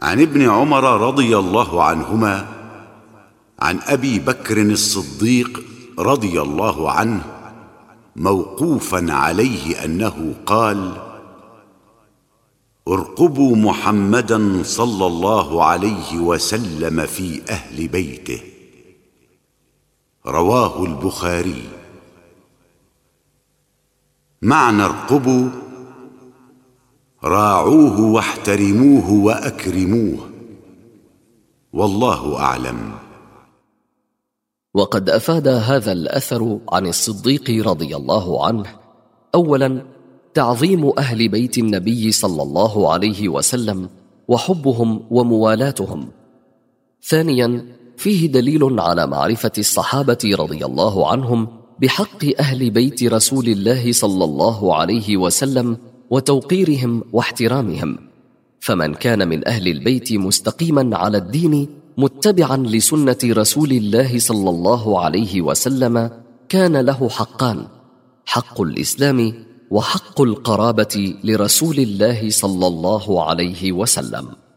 عن ابن عمر رضي الله عنهما عن أبي بكر الصديق رضي الله عنه موقوفا عليه أنه قال: ارقبوا محمدا صلى الله عليه وسلم في أهل بيته. رواه البخاري. معنى ارقبوا: راعوه واحترموه وأكرموه، والله أعلم. وقد أفاد هذا الأثر عن الصديق رضي الله عنه: أولا، تعظيم أهل بيت النبي صلى الله عليه وسلم وحبهم وموالاتهم. ثانيا، فيه دليل على معرفة الصحابة رضي الله عنهم بحق أهل بيت رسول الله صلى الله عليه وسلم وتوقيرهم واحترامهم، فمن كان من أهل البيت مستقيما على الدين متبعا لسنة رسول الله صلى الله عليه وسلم كان له حقان: حق الإسلام وحق القرابة لرسول الله صلى الله عليه وسلم.